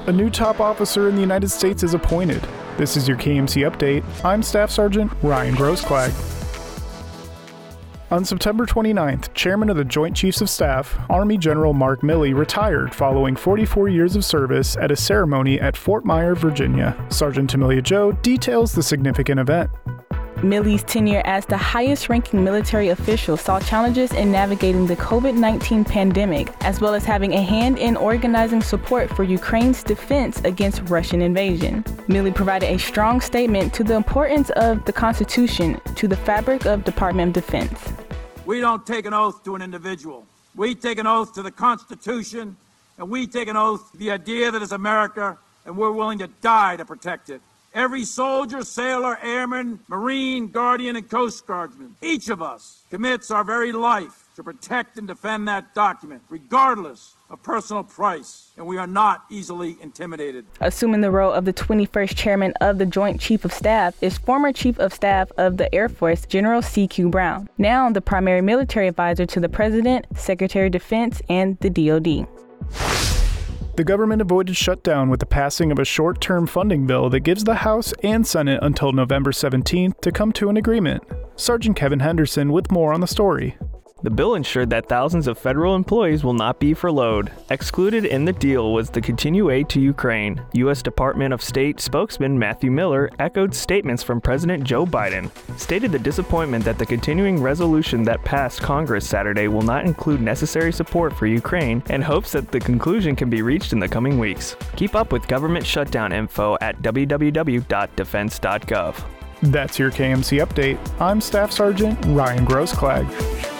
A new top officer in the United States is appointed. This is your KMC Update. I'm Staff Sergeant Ryan Grossklag. On September 29th, Chairman of the Joint Chiefs of Staff, Army General Mark Milley, retired following 44 years of service at a ceremony at Fort Myer, Virginia. Sergeant Tamilia Joe details the significant event. Milley's tenure as the highest-ranking military official saw challenges in navigating the COVID-19 pandemic, as well as having a hand in organizing support for Ukraine's defense against Russian invasion. Milley provided a strong statement to the importance of the Constitution to the fabric of Department of Defense. We don't take an oath to an individual. We take an oath to the Constitution, and we take an oath to the idea that it's America, and we're willing to die to protect it. Every soldier, sailor, airman, Marine, Guardian, and Coast Guardsman, each of us commits our very life to protect and defend that document, regardless of personal price, and we are not easily intimidated. Assuming the role of the 21st Chairman of the Joint Chief of Staff is former Chief of Staff of the Air Force, General C.Q. Brown, now the primary military advisor to the President, Secretary of Defense, and the DoD. The government avoided shutdown with the passing of a short-term funding bill that gives the House and Senate until November 17th to come to an agreement. Sergeant Kevin Henderson with more on the story. The bill ensured that thousands of federal employees will not be furloughed. Excluded in the deal was the continued aid to Ukraine. U.S. Department of State spokesman Matthew Miller echoed statements from President Joe Biden, stated the disappointment that the continuing resolution that passed Congress Saturday will not include necessary support for Ukraine, and hopes that the conclusion can be reached in the coming weeks. Keep up with government shutdown info at www.defense.gov. That's your KMC Update. I'm Staff Sergeant Ryan Grossklag.